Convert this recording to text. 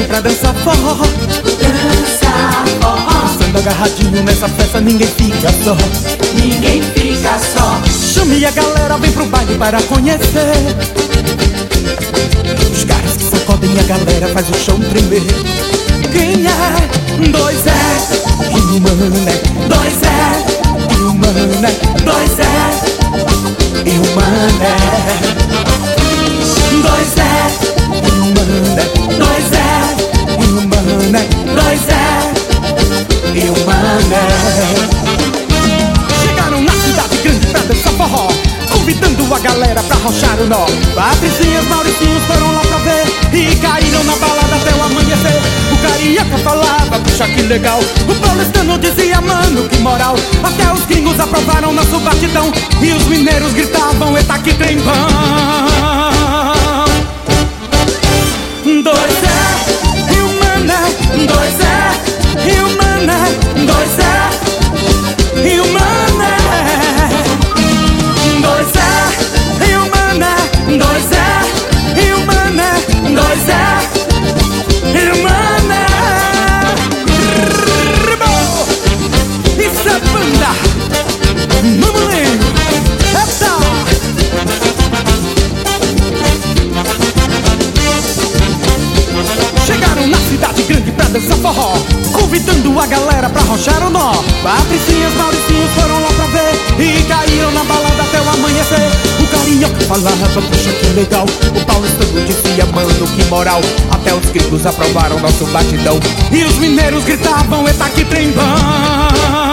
pra dançar forró. Dança forró. Dançando agarradinho nessa festa, ninguém fica só. Ninguém fica só. Chame a galera, vem pro baile para conhecer. Os caras que sacodem a galera, faz o chão tremer. Quem é? Dois é e o mané. Dois é e o mané. Dois é e o mané. Dois é e o mané. Dois é e o mané. Dois é e o mané. Chegaram na cidade grande pra dançar forró, convidando a galera pra arrochar o nó. Patricinhas, Mauricinhos foram lá pra ver e caíram na balada até o amanhecer. O carioca falava, puxa que legal. O paulistano dizia, mano, que moral. Até os gringos aprovaram nosso batidão e os mineiros gritavam, eita que trem bom. Dois é e o mané. Dois é e o mané. Dois é e o mané. Dois é e o mané. Dois é e o mané. Dois é e o mané. Isso é banda. Mamulinho. Eita. Chegaram na cidade grande pra dançar forró, convidando a galera pra arrochar o nó. Patricinhas, Mauricinhos foram lá pra ver e caíram na balada até o amanhecer. O carioca falava, puxa que legal. O paulistano dizia, mano, que moral. Até os gringos aprovaram nosso batidão e os mineiros gritavam, eita que trem bom.